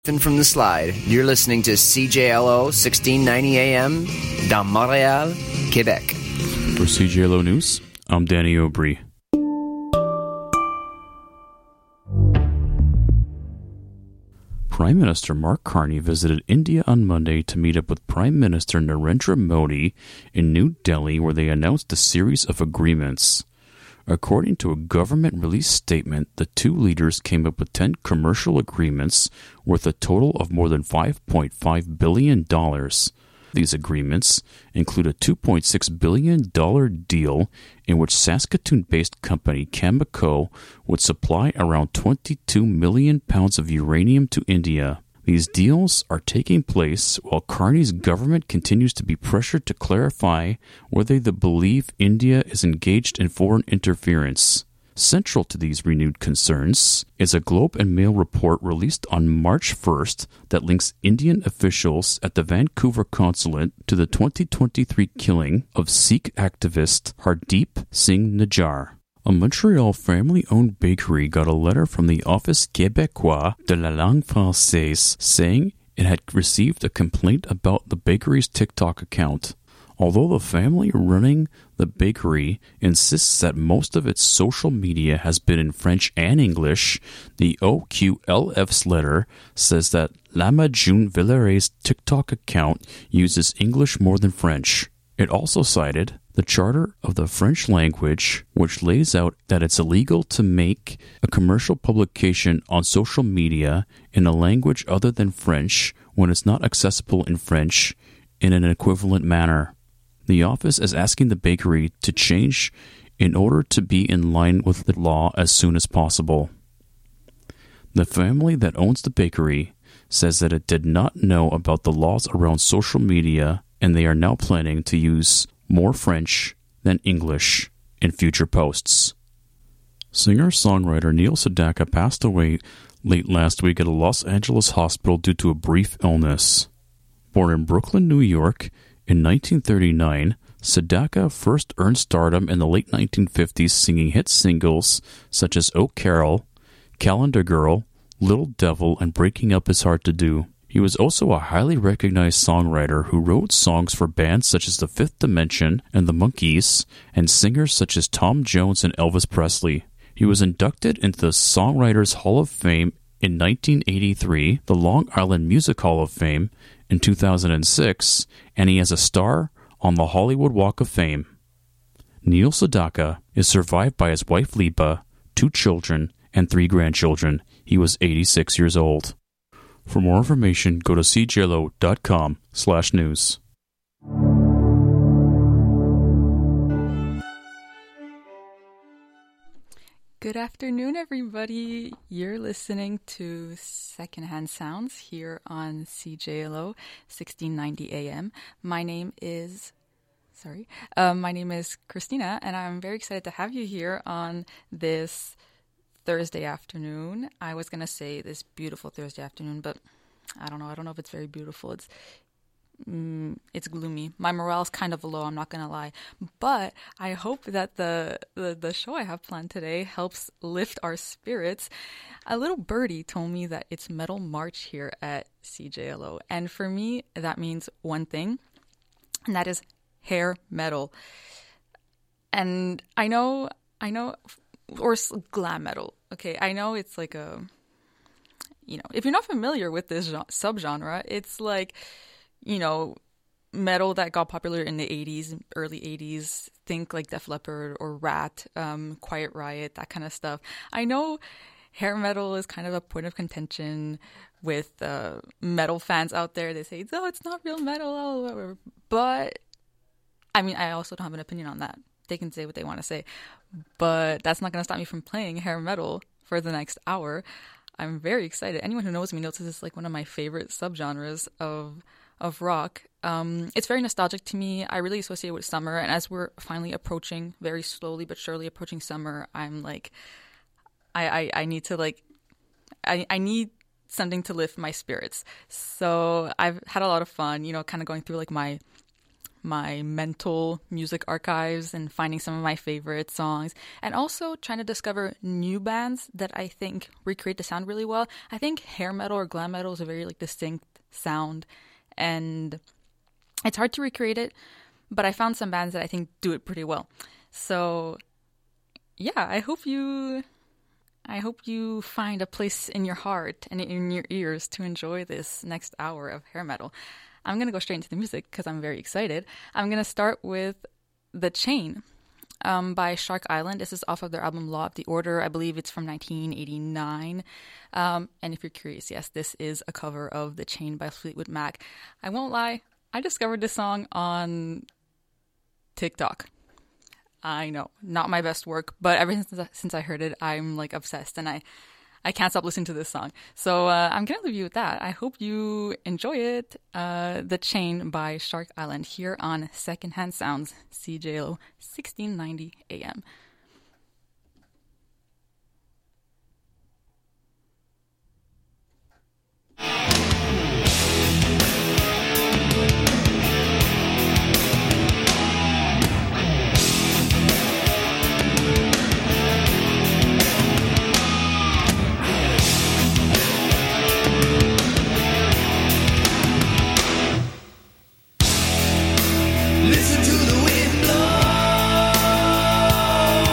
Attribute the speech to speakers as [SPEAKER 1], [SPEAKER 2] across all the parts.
[SPEAKER 1] From the slide, you're listening to CJLO 1690 AM dans Montréal, Quebec.
[SPEAKER 2] For CJLO News, I'm Danny Aubry. Prime Minister Mark Carney visited India on Monday to meet up with Prime Minister Narendra Modi in New Delhi, where they announced a series of agreements. According to a government-released statement, the two leaders came up with 10 commercial agreements worth a total of more than $5.5 billion. These agreements include a $2.6 billion deal in which Saskatoon-based company Cameco would supply around 22 million pounds of uranium to India. These deals are taking place while Carney's government continues to be pressured to clarify whether they believe India is engaged in foreign interference. Central to these renewed concerns is a Globe and Mail report released on March 1st that links Indian officials at the Vancouver consulate to the 2023 killing of Sikh activist Hardeep Singh Nijjar. A Montreal family-owned bakery got a letter from the Office québécois de la langue française saying it had received a complaint about the bakery's TikTok account. Although the family running the bakery insists that most of its social media has been in French and English, the OQLF's letter says that Lama June Villeret's TikTok account uses English more than French. It also cited the Charter of the French language, which lays out that it's illegal to make a commercial publication on social media in a language other than French when it's not accessible in French in an equivalent manner. The office is asking the bakery to change in order to be in line with the law as soon as possible. The family that owns the bakery says that it did not know about the laws around social media, and they are now planning to use more French than English in future posts. Singer-songwriter Neil Sedaka passed away late last week at a Los Angeles hospital due to a brief illness. Born in Brooklyn, New York, in 1939, Sedaka first earned stardom in the late 1950s singing hit singles such as Oh Carol, Calendar Girl, Little Devil, and Breaking Up Is Hard to Do. He was also a highly recognized songwriter who wrote songs for bands such as The Fifth Dimension and The Monkees, and singers such as Tom Jones and Elvis Presley. He was inducted into the Songwriters Hall of Fame in 1983, the Long Island Music Hall of Fame in 2006, and he has a star on the Hollywood Walk of Fame. Neil Sedaka is survived by his wife Liba, 2 children, and 3 grandchildren. He was 86 years old. For more information, go to cjlo.com/news.
[SPEAKER 3] Good afternoon, everybody. You're listening to Secondhand Sounds here on CJLO 1690 AM. My name is Christina, and I'm very excited to have you here on this Thursday afternoon. I was going to say this beautiful Thursday afternoon, but I don't know. I don't know if it's very beautiful. It's gloomy. My morale's kind of low, I'm not going to lie. But I hope that the show I have planned today helps lift our spirits. A little birdie told me that it's Metal March here at CJLO. And for me, that means one thing, and that is hair metal. And I know, or glam metal. Okay, I know it's like if you're not familiar with this subgenre, it's like, metal that got popular in the 80s, early 80s. Think like Def Leppard or Rat, Quiet Riot, that kind of stuff. I know hair metal is kind of a point of contention with metal fans out there. They say, oh, it's not real metal, but I mean, I also don't have an opinion on that. They can say what they want to say, but that's not going to stop me from playing hair metal for the next hour. I'm very excited. Anyone who knows me knows this is like one of my favorite subgenres of rock. It's very nostalgic to me. I really associate it with summer, and as we're finally approaching, very slowly but surely approaching summer, I'm like, I need to like, I need something to lift my spirits. So I've had a lot of fun, kind of going through like my my mental music archives and finding some of my favorite songs, and also trying to discover new bands that I think recreate the sound really well. I think hair metal or glam metal is a very like distinct sound, and it's hard to recreate it, but I found some bands that I think do it pretty well. So yeah, I hope you find a place in your heart and in your ears to enjoy this next hour of hair metal. I'm going to go straight into the music because I'm very excited. I'm going to start with The Chain by Shark Island. This is off of their album Law of the Order. I believe it's from 1989. And if you're curious, yes, this is a cover of The Chain by Fleetwood Mac. I won't lie, I discovered this song on TikTok. I know, not my best work, but ever since I heard it, I'm like obsessed, and I can't stop listening to this song. So I'm going to leave you with that. I hope you enjoy it. The Chain by Shark Island here on Secondhand Sounds, CJLO 1690 AM.
[SPEAKER 4] Listen to the wind blow.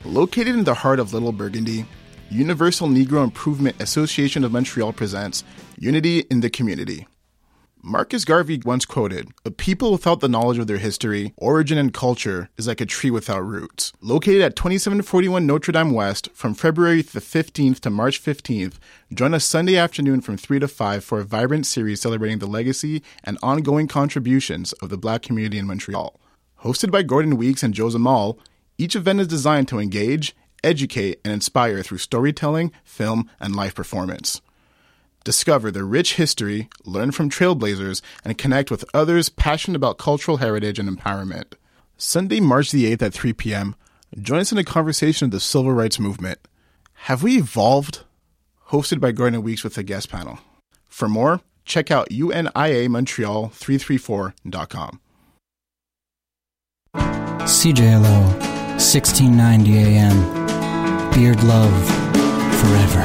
[SPEAKER 4] Located in the heart of Little Burgundy, Universal Negro Improvement Association of Montreal presents Unity in the Community. Marcus Garvey once quoted, "A people without the knowledge of their history, origin, and culture is like a tree without roots." Located at 2741 Notre Dame West from February the 15th to March 15th, join us Sunday afternoon from 3 to 5 for a vibrant series celebrating the legacy and ongoing contributions of the Black community in Montreal. Hosted by Gordon Weeks and Joe Zamal, each event is designed to engage, educate, and inspire through storytelling, film, and live performance. Discover the rich history, learn from trailblazers, and connect with others passionate about cultural heritage and empowerment. Sunday, March the 8th at 3 p.m., join us in a conversation of the civil rights movement. Have we evolved? Hosted by Gordon Weeks with a guest panel. For more, check out uniamontreal334.com.
[SPEAKER 5] CJLO, 1690 AM. Beard love forever.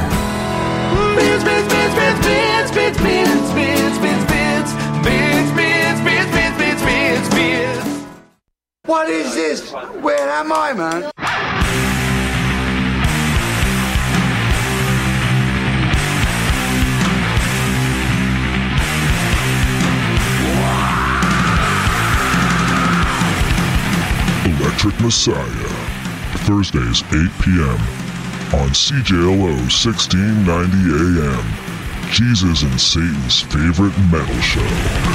[SPEAKER 6] What is this? Where am I, man?
[SPEAKER 7] Electric Messiah, Thursdays 8 p.m. on CJLO 1690 AM, Jesus and Satan's favorite metal show.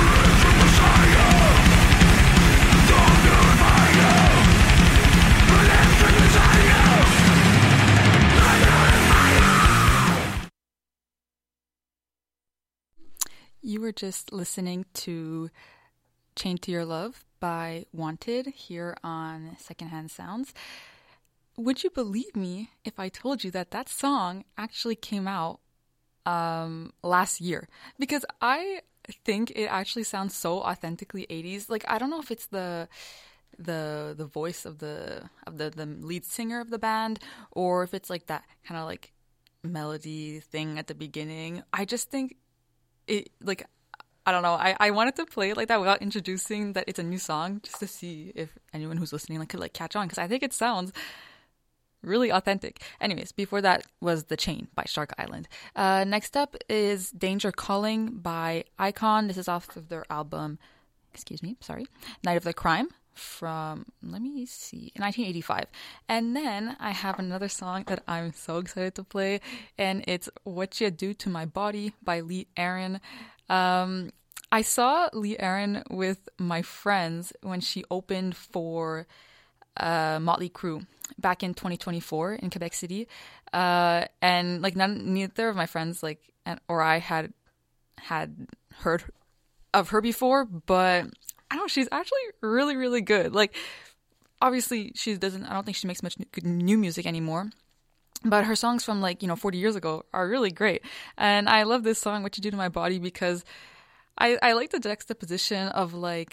[SPEAKER 3] You were just listening to Chained to Your Love by Wanted here on Secondhand Sounds. Would you believe me if I told you that that song actually came out last year? Because I think it actually sounds so authentically 80s. Like, I don't know if it's the voice of the lead singer of the band, or if it's like that kind of like melody thing at the beginning. I just think it, like, I don't know. I wanted to play it like that without introducing that it's a new song, just to see if anyone who's listening like could like catch on, because I think it sounds really authentic. Anyways, before that was The Chain by Shark Island. Next up is Danger Calling by Icon. This is off of their album, Night of the Crime from, let me see, 1985. And then I have another song that I'm so excited to play, and it's What You Do to My Body by Lee Aaron. I saw Lee Aaron with my friends when she opened for Motley Crue back in 2024 in Quebec City, and like neither of my friends or I had heard of her before, but I don't know, she's actually really, really good. Like, obviously I don't think she makes much new music anymore, but her songs from 40 years ago are really great. And I love this song, What You Do to My Body, because I like the juxtaposition of the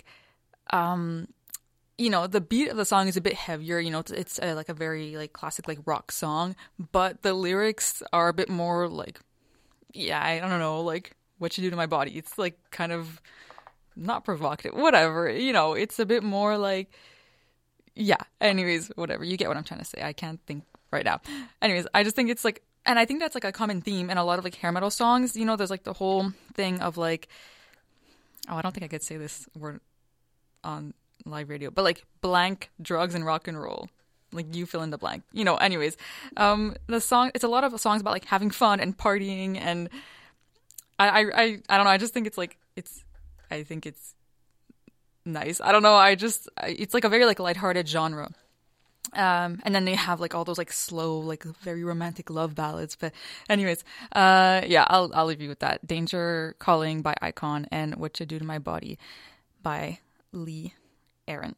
[SPEAKER 3] beat of the song is a bit heavier. It's like a very classic rock song, but the lyrics are a bit more I don't know, what you do to my body. It's kind of not provocative, whatever. It's a bit more anyways, whatever. You get what I'm trying to say. I can't think right now. Anyways, I just think it's and I think that's a common theme in a lot of hair metal songs. There's the whole thing of I don't think I could say this word on live radio, but blank drugs and rock and roll, you fill in the blank, anyways. The song, it's a lot of songs about having fun and partying, and I don't know, I just think I think it's nice. I don't know, it's a very lighthearted genre. And then they have all those slow, very romantic love ballads. But anyways, I'll leave you with that. Danger Calling by Icon and What You Do to My Body by Lee Aaron.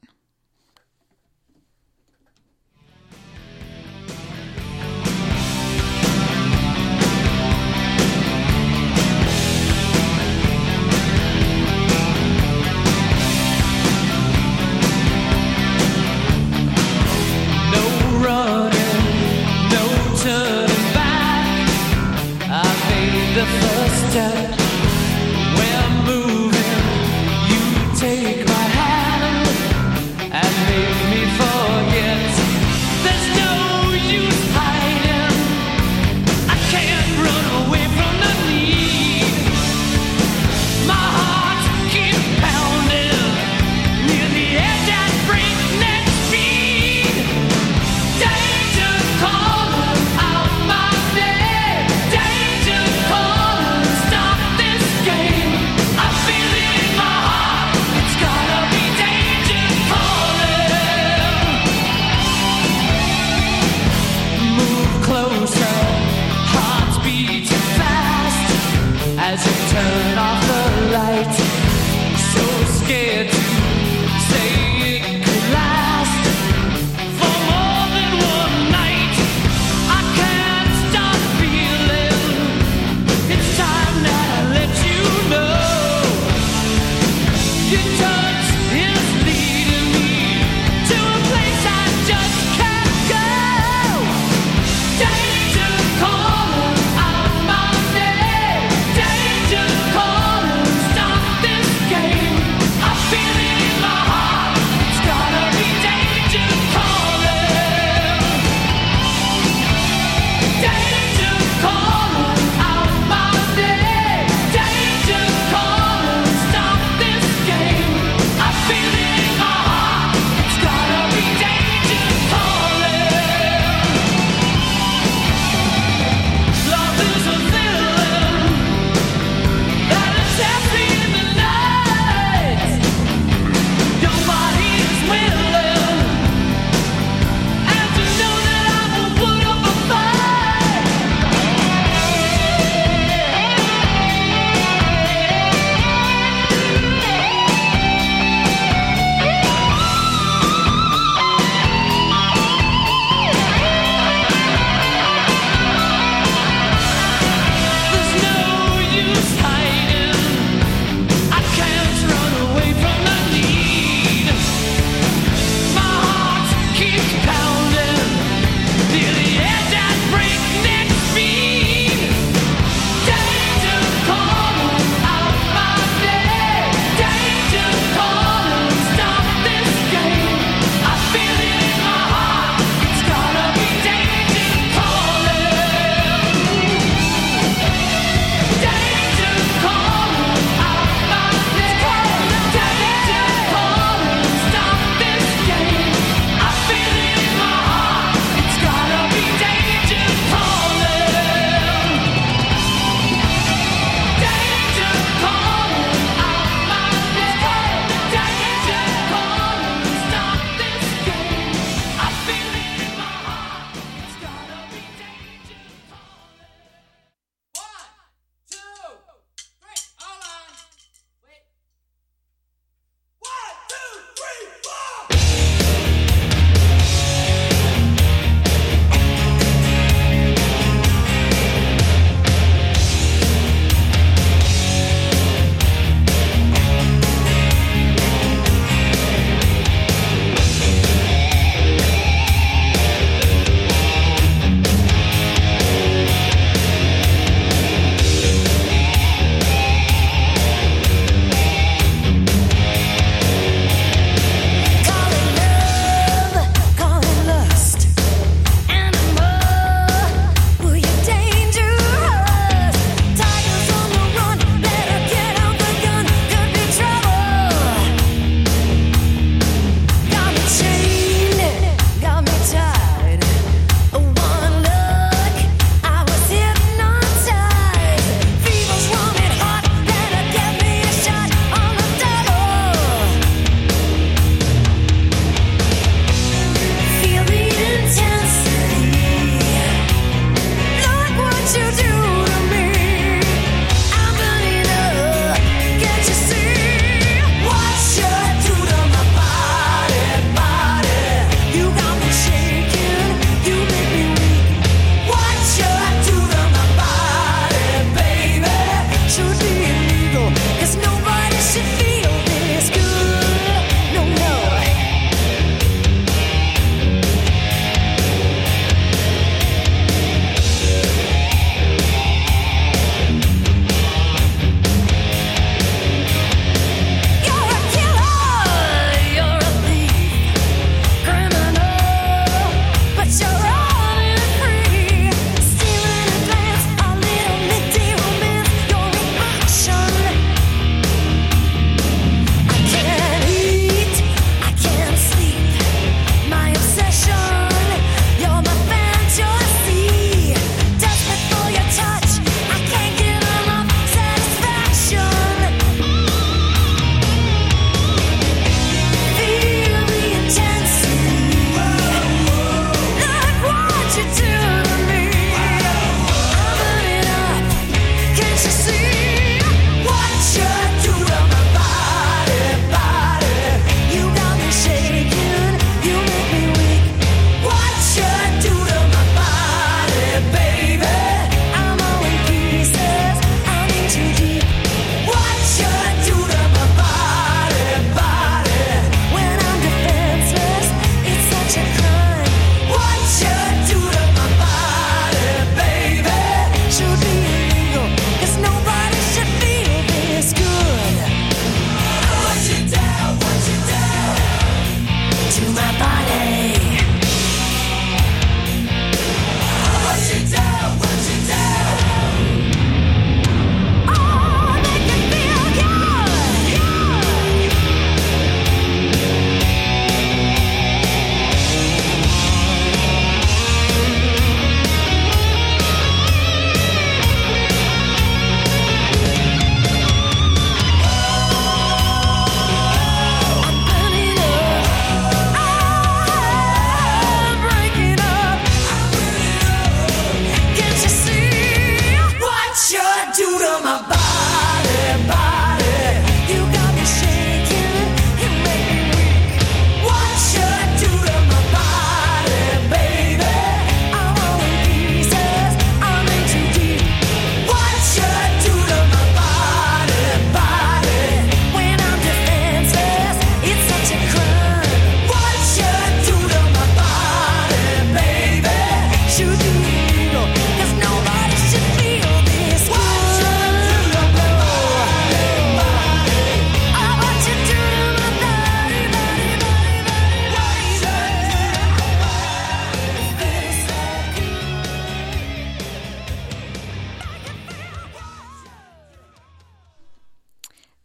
[SPEAKER 8] The first step, we're moving, you take my hand and make me forget. There's no as you turn off the light. So scared to say it could last for more than one night. I can't stop feeling it's time that I let you know. Your touch is leading me to a place I just can't go. Danger calling out my name. Danger calling.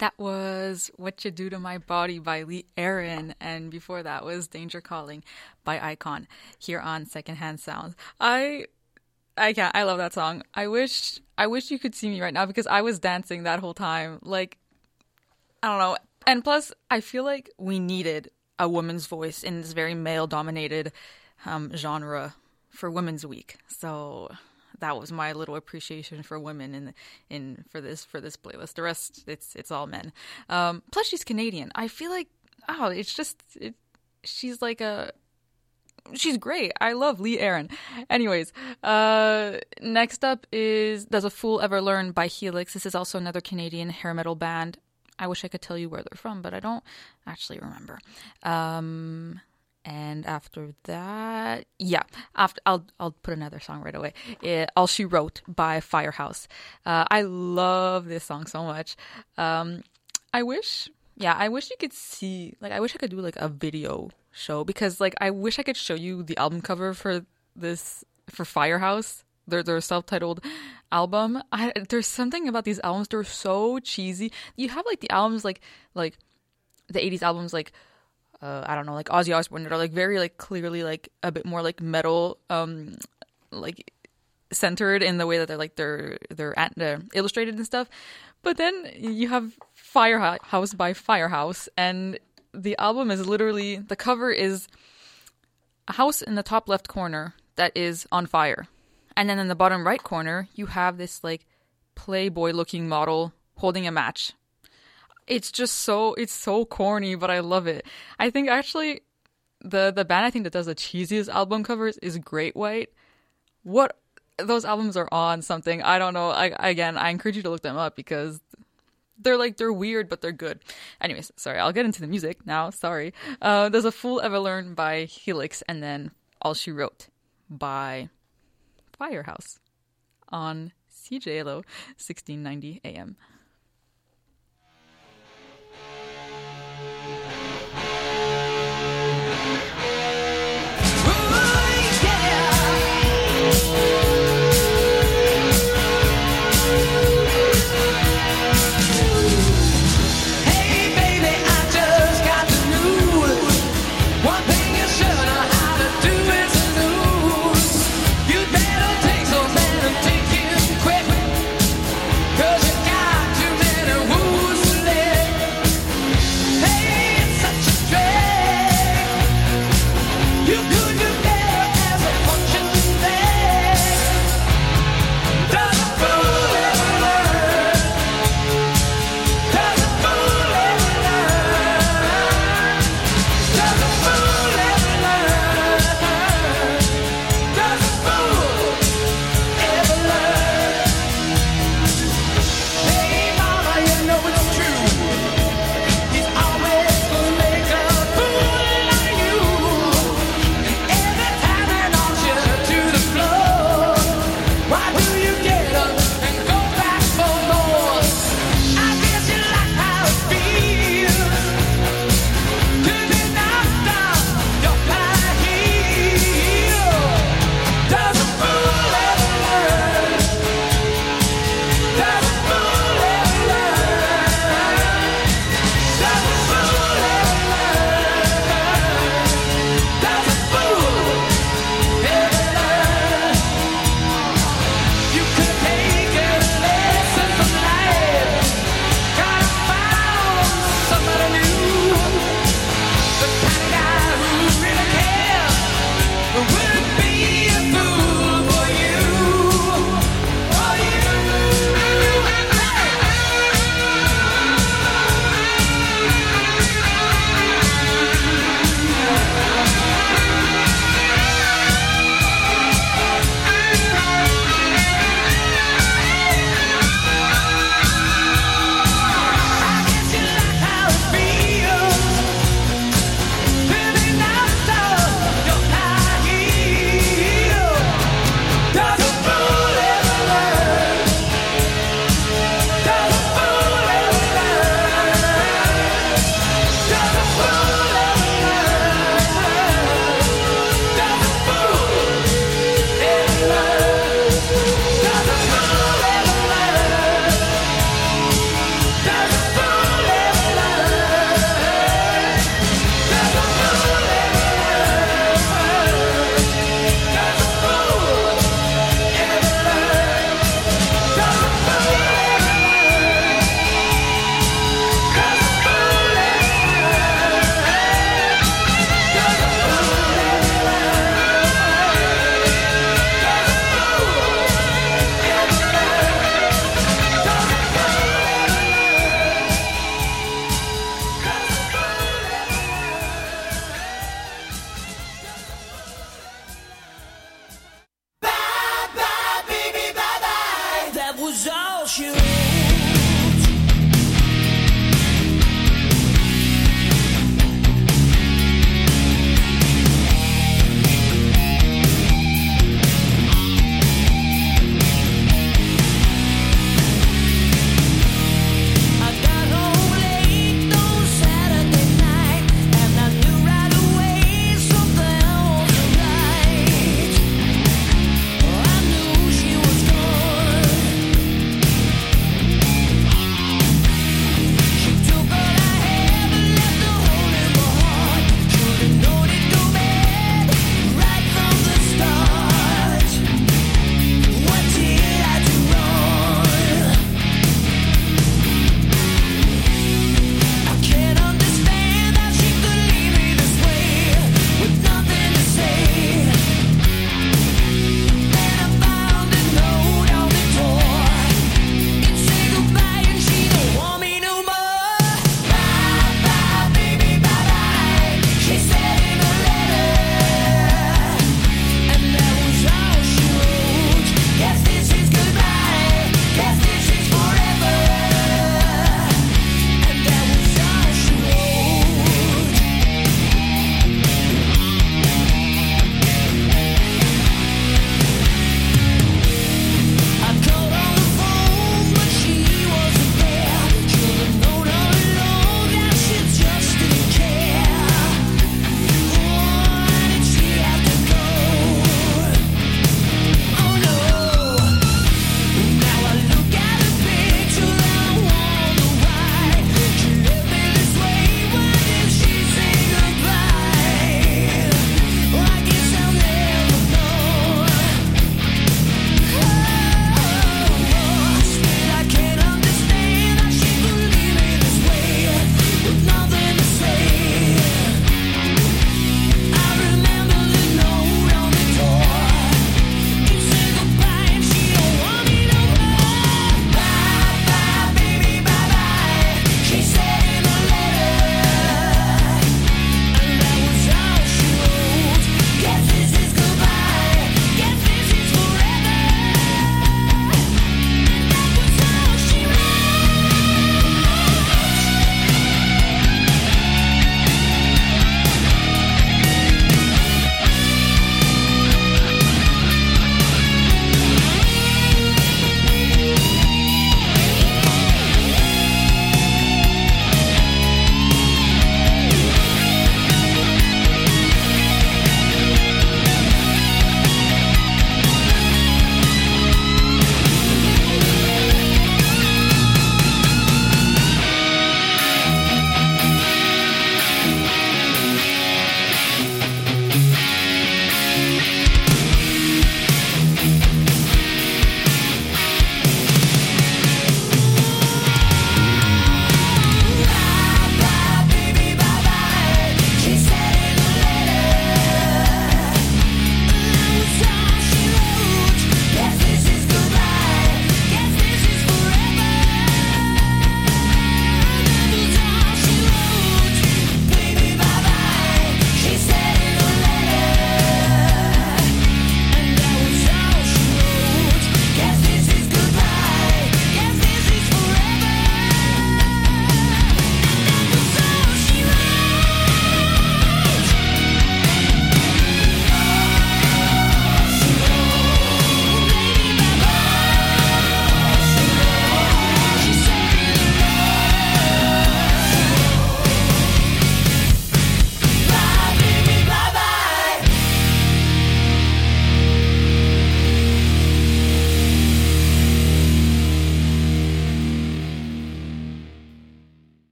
[SPEAKER 3] That was What You Do to My Body by Lee Aaron, and before that was Danger Calling by Icon here on Secondhand Sounds. I can't. I love that song. I wish you could see me right now because I was dancing that whole time. Like, I don't know. And plus, I feel like we needed a woman's voice in this very male-dominated genre for Women's Week. So that was my little appreciation for women for this playlist. The rest, it's all men. Plus, she's Canadian. I feel like she's great. I love Lee Aaron. Anyways, next up is Does a Fool Ever Learn by Helix. This is also another Canadian hair metal band. I wish I could tell you where they're from, but I don't actually remember. And after that, I'll put another song right away. All She Wrote by Firehouse. I love this song so much. I wish you could see, like, I wish I could do like a video show because like I wish I could show you the album cover for Firehouse. Their self-titled album. There's something about these albums, they're so cheesy. You have like the albums like the 80s albums like I don't know, like Ozzy Osbourne, that are like very like clearly like a bit more like metal, like centered in the way that they're illustrated and stuff. But then you have Firehouse by Firehouse, and the album is literally, the cover is a house in the top left corner that is on fire, and then in the bottom right corner you have this like Playboy looking model holding a match. It's so corny, but I love it. I think actually the band I think that does the cheesiest album covers is Great White. What those albums are on something. I don't know. I encourage you to look them up because they're weird, but they're good. Anyways, sorry, I'll get into the music now. Sorry. Does a Fool Ever Learn by Helix, and then All She Wrote by Firehouse on CJLO 1690 AM.
[SPEAKER 8] Got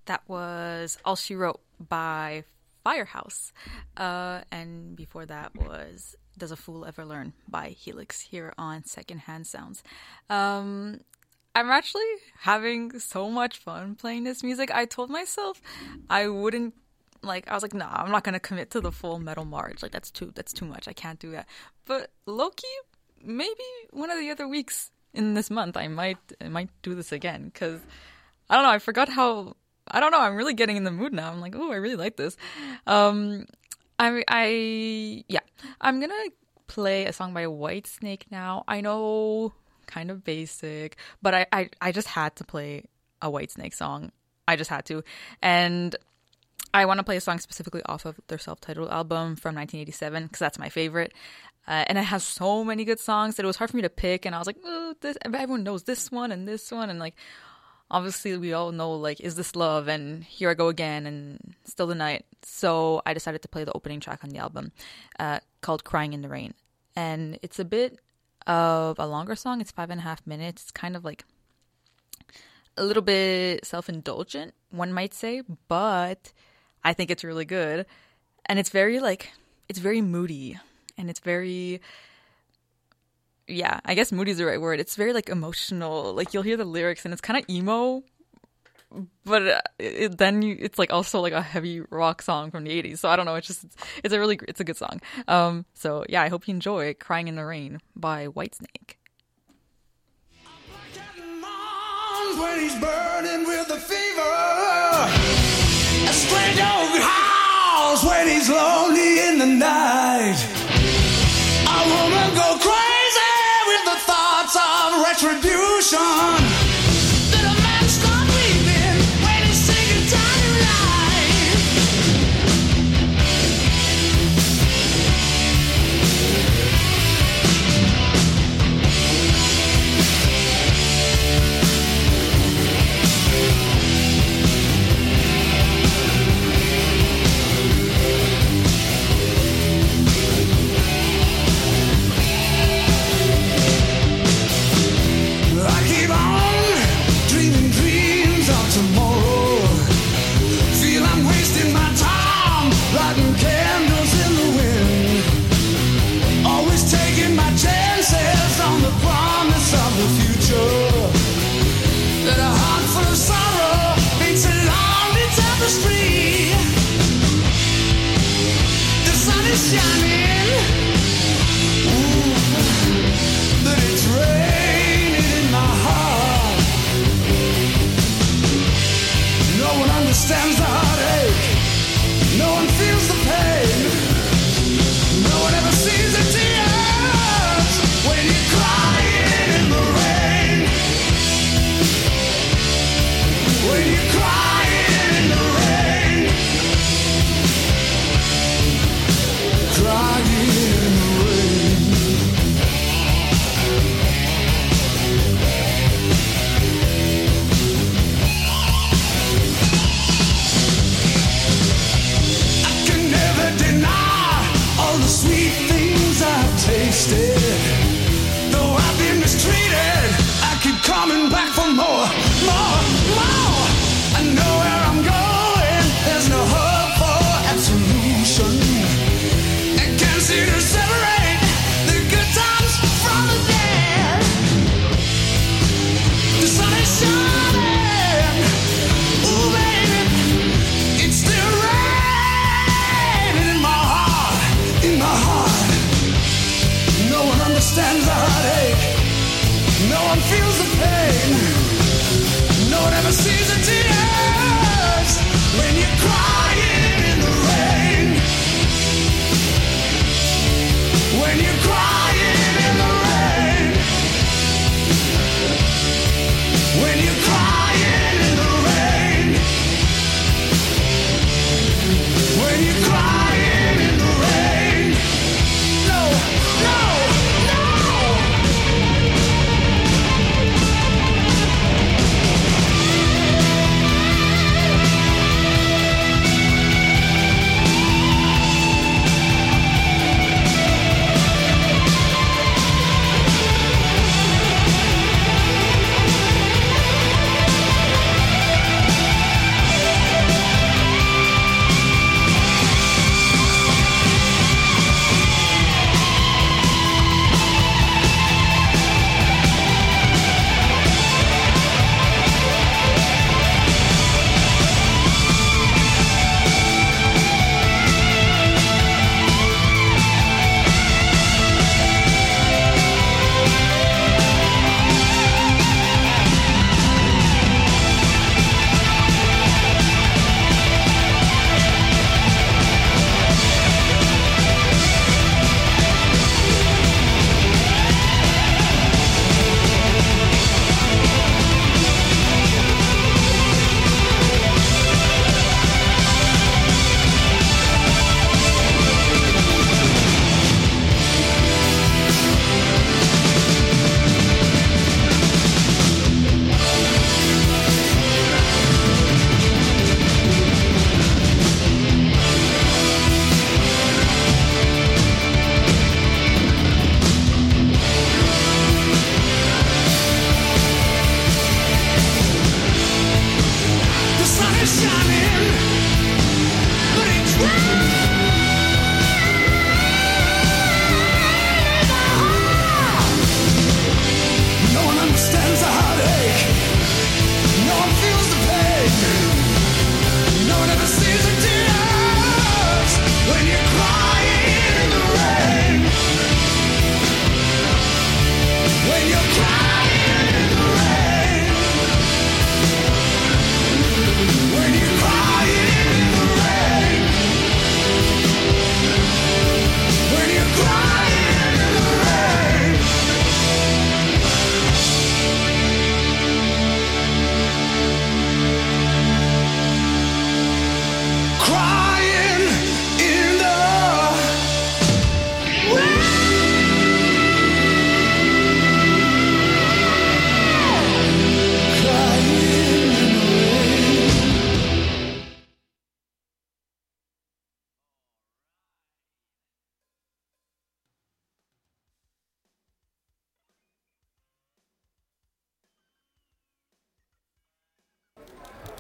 [SPEAKER 3] That was All She Wrote by Firehouse. And before that was Does a Fool Ever Learn by Helix here on Secondhand Sounds. I'm actually having so much fun playing this music. I told myself I wouldn't, like, I was like, nah, I'm not going to commit to the full Metal March. Like, that's too much. I can't do that. But low-key, maybe one of the other weeks in this month, I might do this again. Because, I don't know, I forgot how... I don't know. I'm really getting in the mood now. I'm like, oh, I really like this. I'm gonna play a song by Whitesnake now. I know, kind of basic, but I just had to play a Whitesnake song. I just had to, and I want to play a song specifically off of their self-titled album from 1987 because that's my favorite. And it has so many good songs that it was hard for me to pick. And I was like, oh, everyone knows this one, and like. Obviously, we all know, like, Is This Love? And Here I Go Again and Still the Night. So I decided to play the opening track on the album called Crying in the Rain. And it's a bit of a longer song. It's 5.5 minutes. It's kind of like a little bit self-indulgent, one might say. But I think it's really good. And it's very, like, it's very moody. And it's very... Yeah, I guess moody is the right word. It's very, like, emotional. Like, you'll hear the lyrics, and it's kind of emo, but it's, like, also, like, a heavy rock song from the 80s. So, I don't know. It's a good song. So, yeah, I hope you enjoy Crying in the Rain by Whitesnake.
[SPEAKER 8] When he's burning with a fever, a stray dog howls when he's lonely in the night. A woman go crazy with the thoughts of retribution. Did a man start weeping when he's sick and tired of life? I keep on dreaming dreams of tomorrow. Feel I'm wasting my time, lighting candles in the wind. Always taking my chances on the promise of the future. That a heart full of sorrow makes a lonely tapestry. The sun is shining, but it's raining in my heart. No one understands the heartache. No one feels the pain. No one ever sees the tears when you're crying in the rain. When you're crying in the rain. Crying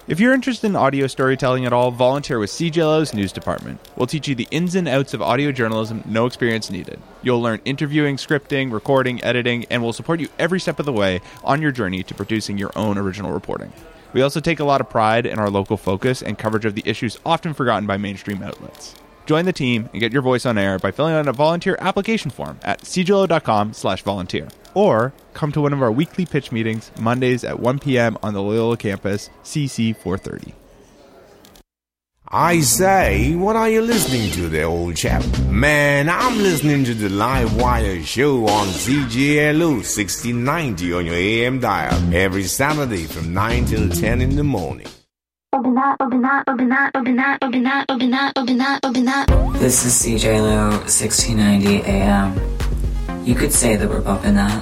[SPEAKER 9] If you're interested in audio storytelling at all, volunteer with CJLO's news department. We'll teach you the ins and outs of audio journalism, no experience needed. You'll learn interviewing, scripting, recording, editing, and we'll support you every step of the way on your journey to producing your own original reporting. We also take a lot of pride in our local focus and coverage of the issues often forgotten by mainstream outlets. Join the team and get your voice on air by filling out a volunteer application form at cjlo.com/volunteer. Or come to one of our weekly pitch meetings, Mondays at 1 p.m. on the Loyola campus, CC 430.
[SPEAKER 10] I say, what are you listening to there, old chap? Man, I'm listening to the Live Wire show on CJLO 1690 on your AM dial every Saturday from 9 till 10 in the morning.
[SPEAKER 11] This is CJLO 1690 AM. You could say that we're bumping that.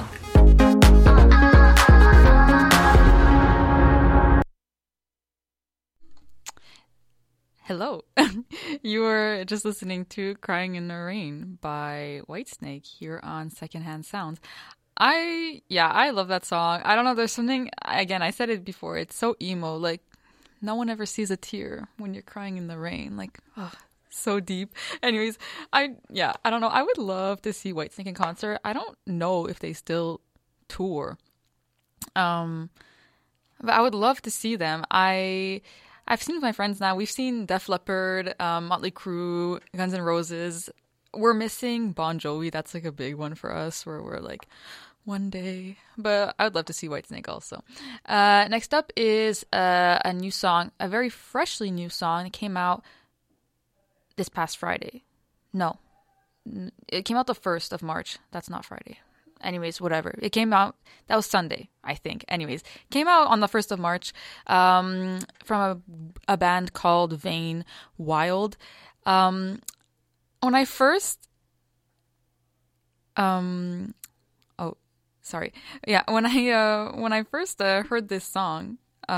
[SPEAKER 3] Hello. You were just listening to Crying in the Rain by Whitesnake here on Secondhand Sounds. I love that song. I don't know, there's something, again, I said it before, it's so emo, like, no one ever sees a tear when you're crying in the rain. Like, oh, so deep. Anyways, I don't know. I would love to see Whitesnake in concert. I don't know if they still tour. But I would love to see them. I've seen with my friends now. We've seen Def Leppard, Motley Crue, Guns N' Roses. We're missing Bon Jovi. That's like a big one for us where we're like, one day. But I would love to see Whitesnake also. Next up is a new song, a very freshly new song. It came out this past Friday. No. It came out the 1st of March. That's not Friday. Anyways, whatever. It came out, that was Sunday, I think. Anyways, came out on the 1st of March from a band called Vain Wild. When I first... Sorry. Yeah, when I first heard this song,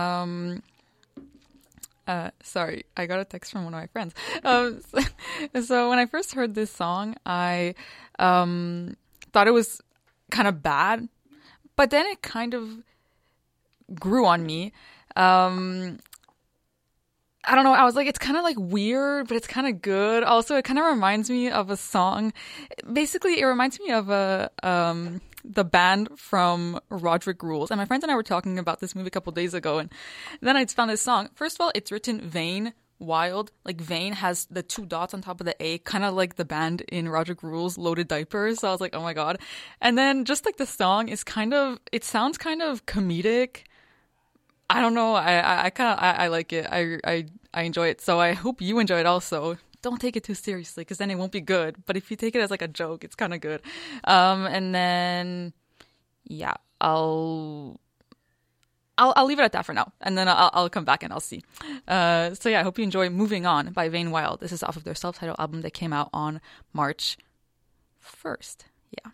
[SPEAKER 3] sorry, I got a text from one of my friends. So when I first heard this song, I thought it was kind of bad, but then it kind of grew on me. I don't know, I was like, it's kind of like weird, but it's kind of good. Also, it kind of reminds me of a song. Basically, it reminds me of the band from Roderick Rules. And my friends and I were talking about this movie a couple days ago, and then I found this song. First of all, it's written Vain Wild. Like, Vain has the 2 dots on top of the A, kind of like the band in Roderick Rules, Loaded Diapers. So I was like, oh my god. And then just like the song is it sounds kind of comedic. I don't know. I like it. I enjoy it. So I hope you enjoy it also. Don't take it too seriously, because then it won't be good. But if you take it as like a joke, it's kind of good. And then, yeah, I'll leave it at that for now. And then I'll come back and I'll see. So yeah, I hope you enjoy Moving On by Vain Wild. This is off of their self-titled album that came out on March 1st. Yeah.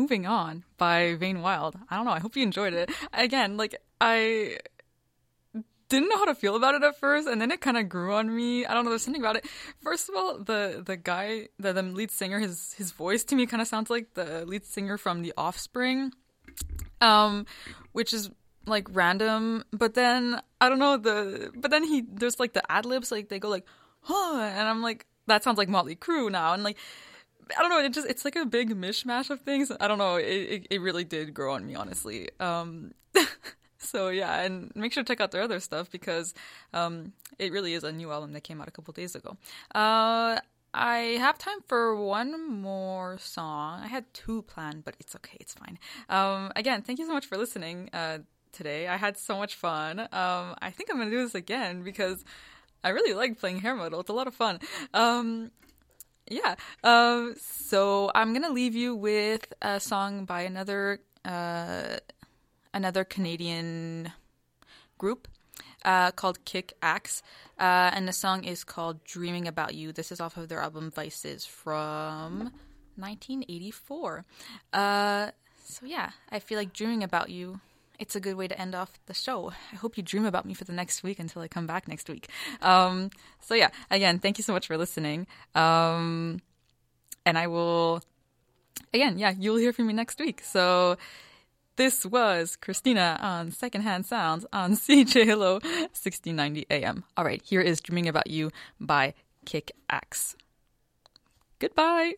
[SPEAKER 3] Moving On by Vane Wild. I don't know. I hope you enjoyed it. Again, like, I didn't know how to feel about it at first, and then it kind of grew on me. I don't know, there's something about it. First of all, the guy, the lead singer, his voice to me kind of sounds like the lead singer from The Offspring, which is like random. But then I don't know, there's like the ad libs, like they go like, huh, and I'm like, that sounds like Motley Crue now, and like, I don't know, it's like a big mishmash of things. I don't know, it really did grow on me, honestly. So yeah, and make sure to check out their other stuff because it really is a new album that came out a couple days ago. I have time for one more song. I had 2 planned, but it's okay, it's fine. Again, thank you so much for listening today. I had so much fun. I think I'm going to do this again because I really like playing hair metal. It's a lot of fun. Yeah. So I'm going to leave you with a song by another Canadian group called Kick Axe, and the song is called Dreaming About You. This is off of their album Vices from 1984. So yeah, I feel like Dreaming About You, it's a good way to end off the show. I hope you dream about me for the next week until I come back next week. So yeah, again, thank you so much for listening. And I will, again, yeah, you'll hear from me next week. So this was Christina on Secondhand Sounds on CJLO 1690 AM. All right, here is Dreaming About You by Kick Axe. Goodbye.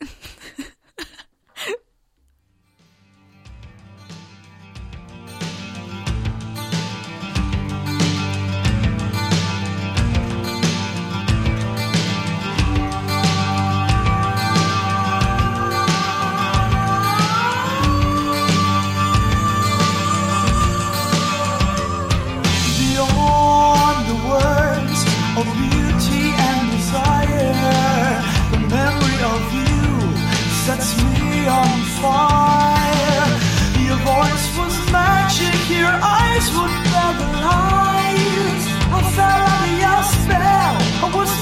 [SPEAKER 8] Of beauty and desire, the memory of you sets me on fire. Your voice was magic, your eyes would never lie. I fell under your spell, I was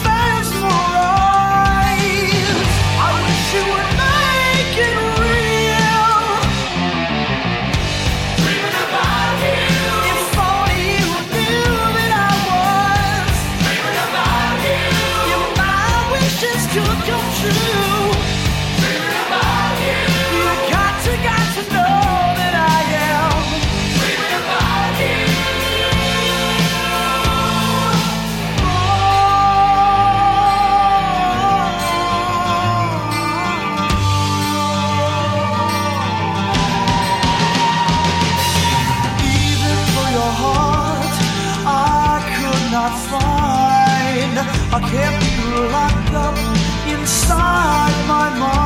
[SPEAKER 8] mesmerized. I wish you would make it real. Dreaming about you. If only you knew that I was dreaming about you. If my wishes could come true. Dreaming about you. You got to know that I am dreaming about you. Even for your heart, I could not find. I kept you locked up inside my mind.